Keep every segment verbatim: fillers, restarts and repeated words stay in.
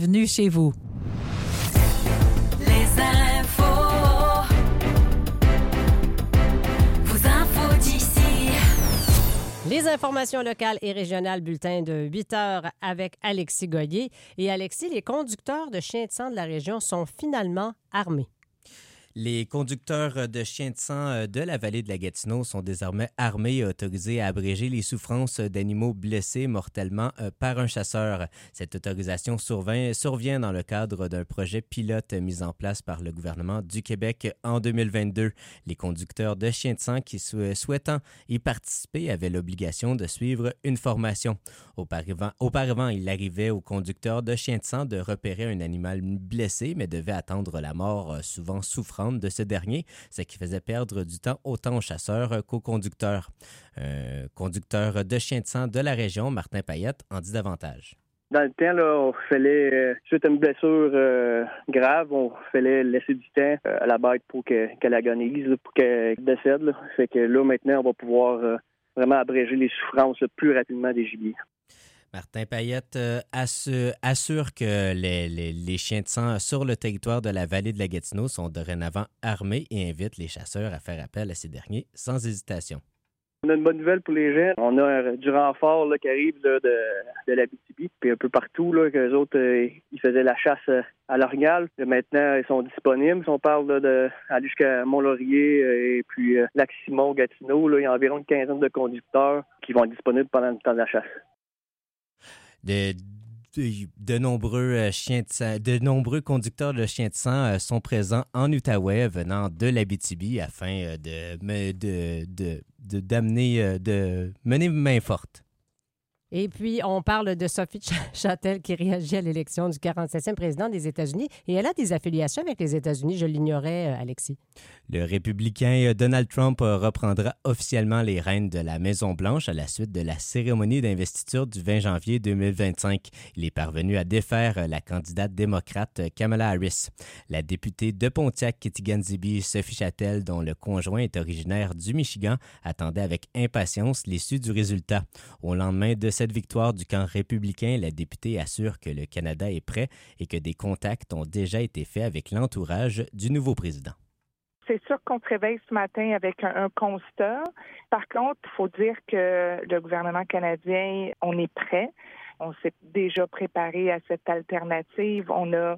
bienvenue chez vous. Les infos, vos infos d'ici. Les informations locales et régionales, bulletin de huit heures avec Alexis Goyer. Et Alexis, les conducteurs de chiens de sang de la région sont finalement armés. Les conducteurs de chiens de sang de la vallée de la Gatineau sont désormais armés et autorisés à abréger les souffrances d'animaux blessés mortellement par un chasseur. Cette autorisation survient, survient dans le cadre d'un projet pilote mis en place par le gouvernement du Québec en deux mille vingt-deux. Les conducteurs de chiens de sang qui sou- souhaitant y participer avaient l'obligation de suivre une formation. Auparavant, auparavant, il arrivait aux conducteurs de chiens de sang de repérer un animal blessé, mais devait attendre la mort, souvent souffrante de ce dernier, ce qui faisait perdre du temps autant aux chasseurs qu'aux conducteurs. Un conducteur de chiens de sang de la région, Martin Payette, en dit davantage. Dans le temps, là, on fallait, euh, suite à une blessure euh, grave, on fallait laisser du temps euh, à la bête pour que, qu'elle agonise, là, pour qu'elle décède. Là. Fait que là, maintenant, on va pouvoir euh, vraiment abréger les souffrances là, plus rapidement des gibiers. Martin Payette euh, assure, assure que les, les, les chiens de sang sur le territoire de la vallée de la Gatineau sont dorénavant armés et invite les chasseurs à faire appel à ces derniers sans hésitation. On a une bonne nouvelle pour les gens. On a euh, du renfort là, qui arrive là, de, de l'Abitibi, puis un peu partout, là, qu'eux autres, euh, ils faisaient la chasse euh, à l'orignal. Et maintenant, ils sont disponibles. Si on parle là, de aller jusqu'à Mont-Laurier euh, et puis euh, Lac-Simon, Gatineau, là, il y a environ une quinzaine de conducteurs qui vont être disponibles pendant le temps de la chasse. De, de, de nombreux chiens de sang, de nombreux conducteurs de chiens de sang sont présents en Outaouais venant de l'Abitibi afin de, de, de, de, d'amener, de mener main forte. Et puis, on parle de Sophie Châtel qui réagit à l'élection du quarante-septième président des États-Unis. Et elle a des affiliations avec les États-Unis, je l'ignorais, Alexis. Le républicain Donald Trump reprendra officiellement les rênes de la Maison-Blanche à la suite de la cérémonie d'investiture du vingt janvier deux mille vingt-cinq. Il est parvenu à défaire la candidate démocrate Kamala Harris. La députée de Pontiac-Kitigan-Zibi, Sophie Châtel, dont le conjoint est originaire du Michigan, attendait avec impatience l'issue du résultat. Au lendemain de cette victoire du camp républicain, la députée assure que le Canada est prêt et que des contacts ont déjà été faits avec l'entourage du nouveau président. C'est sûr qu'on se réveille ce matin avec un, un constat. Par contre, il faut dire que le gouvernement canadien, on est prêt. On s'est déjà préparé à cette alternative. On a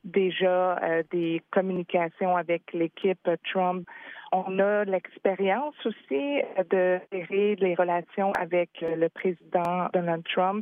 déjà euh, des communications avec l'équipe Trump. On a l'expérience aussi de gérer les relations avec le président Donald Trump.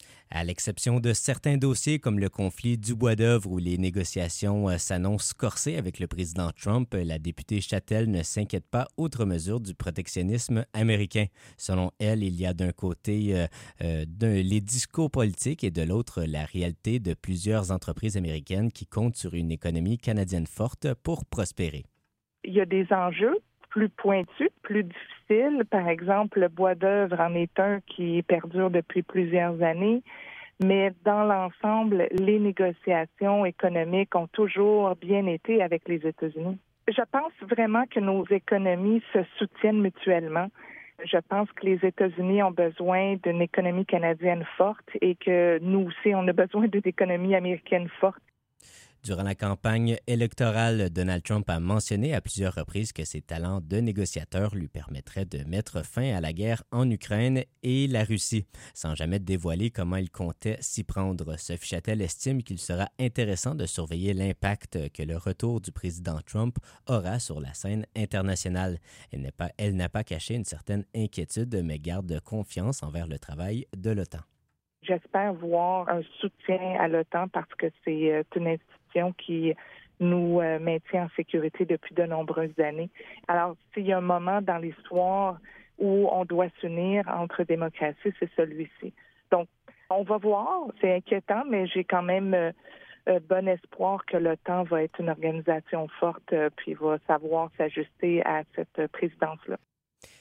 À l'exception de certains dossiers comme le conflit du bois-d'œuvre où les négociations s'annoncent corsées avec le président Trump, la députée Châtel ne s'inquiète pas outre mesure du protectionnisme américain. Selon elle, il y a d'un côté euh, euh, d'un, les discours politiques et de l'autre la réalité de plusieurs entreprises américaines qui comptent sur une économie canadienne forte pour prospérer. Il y a des enjeux plus pointus, plus difficiles. Par exemple, le bois d'œuvre en est un qui perdure depuis plusieurs années. Mais dans l'ensemble, les négociations économiques ont toujours bien été avec les États-Unis. Je pense vraiment que nos économies se soutiennent mutuellement. Je pense que les États-Unis ont besoin d'une économie canadienne forte et que nous aussi, on a besoin d'une économie américaine forte. Durant la campagne électorale, Donald Trump a mentionné à plusieurs reprises que ses talents de négociateur lui permettraient de mettre fin à la guerre en Ukraine et la Russie, sans jamais dévoiler comment il comptait s'y prendre. Sophie Châtel estime qu'il sera intéressant de surveiller l'impact que le retour du président Trump aura sur la scène internationale. Elle n'a pas, elle n'a pas caché une certaine inquiétude, mais garde confiance envers le travail de l'OTAN. J'espère voir un soutien à l'OTAN parce que c'est une institution qui nous maintient en sécurité depuis de nombreuses années. Alors, s'il y a un moment dans l'histoire où on doit s'unir entre démocraties, c'est celui-ci. Donc, on va voir. C'est inquiétant, mais j'ai quand même euh, bon espoir que l'OTAN va être une organisation forte euh, puis va savoir s'ajuster à cette présidence-là.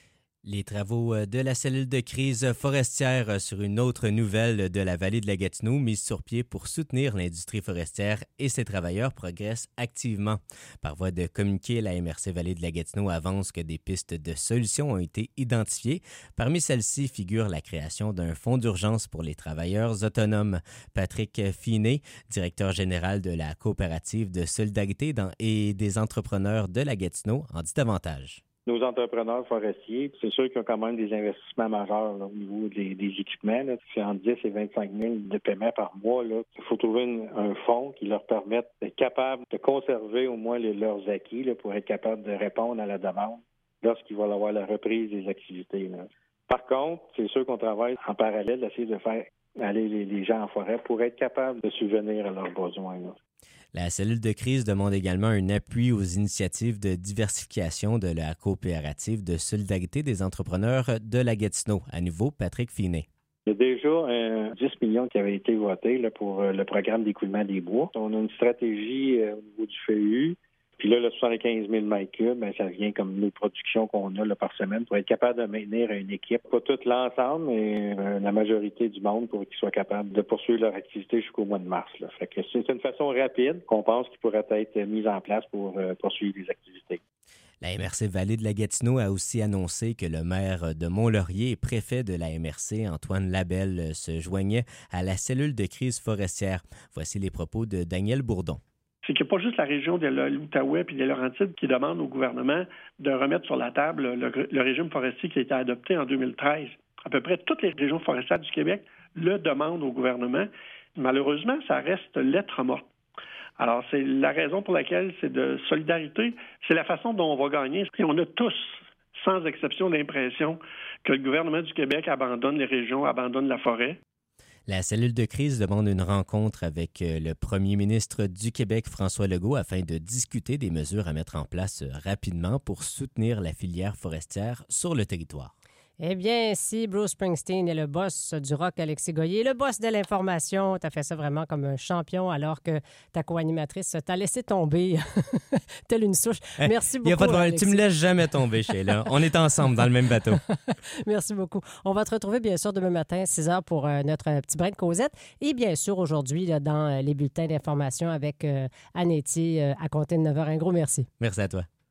Les travaux de la cellule de crise forestière sur une autre nouvelle de la vallée de la Gatineau mise sur pied pour soutenir l'industrie forestière et ses travailleurs progressent activement. Par voie de communiqué, la M R C Vallée de la Gatineau avance que des pistes de solutions ont été identifiées. Parmi celles-ci figure la création d'un fonds d'urgence pour les travailleurs autonomes. Patrick Finet, directeur général de la coopérative de solidarité dans, et des entrepreneurs de la Gatineau, en dit davantage. Nos entrepreneurs forestiers, c'est sûr qu'ils ont quand même des investissements majeurs là, au niveau des, des équipements. Là. C'est entre dix et vingt-cinq mille de paiement par mois. Là. Il faut trouver une, un fonds qui leur permette d'être capable de conserver au moins les, leurs acquis là, pour être capable de répondre à la demande lorsqu'ils vont avoir la reprise des activités. Là. Par contre, c'est sûr qu'on travaille en parallèle d'essayer de faire aller les, les gens en forêt pour être capable de subvenir à leurs besoins. Là. La cellule de crise demande également un appui aux initiatives de diversification de la coopérative de solidarité des entrepreneurs de la Gatineau. À nouveau, Patrick Finet. Il y a déjà euh, dix millions qui avaient été votés là, pour euh, le programme d'écoulement des bois. On a une stratégie euh, au niveau du F E U. Puis là, le soixante-quinze mille mètres cubes, ben, ça vient comme les productions qu'on a là, par semaine pour être capable de maintenir une équipe. Pas tout l'ensemble, mais euh, la majorité du monde pour qu'ils soient capables de poursuivre leur activité jusqu'au mois de mars. Là. Fait que c'est une façon rapide qu'on pense qui pourrait être mise en place pour euh, poursuivre les activités. La M R C Vallée de la Gatineau a aussi annoncé que le maire de Mont-Laurier et préfet de la M R C, Antoine Labelle, se joignait à la cellule de crise forestière. Voici les propos de Daniel Bourdon. C'est qu'il n'y a pas juste la région de l'Outaouais et des Laurentides qui demande au gouvernement de remettre sur la table le, le régime forestier qui a été adopté en deux mille treize. À peu près toutes les régions forestières du Québec le demandent au gouvernement. Malheureusement, ça reste lettre morte. Alors, c'est la raison pour laquelle c'est de solidarité. C'est la façon dont on va gagner. Et on a tous, sans exception, l'impression que le gouvernement du Québec abandonne les régions, abandonne la forêt. La cellule de crise demande une rencontre avec le premier ministre du Québec, François Legault, afin de discuter des mesures à mettre en place rapidement pour soutenir la filière forestière sur le territoire. Eh bien, si Bruce Springsteen est le boss du rock, Alexis Goyer, le boss de l'information, tu as fait ça vraiment comme un champion alors que ta co-animatrice t'a laissé tomber telle une souche. Merci beaucoup, Il y a pas de problème. Alexis. Tu me laisses jamais tomber, Sheila. On est ensemble dans le même bateau. Merci beaucoup. On va te retrouver bien sûr demain matin, six heures pour euh, notre euh, petit brin de causette. Et bien sûr, aujourd'hui, là, dans euh, les bulletins d'information avec euh, Anne Etier euh, à compter de neuf heures. Un gros merci. Merci à toi.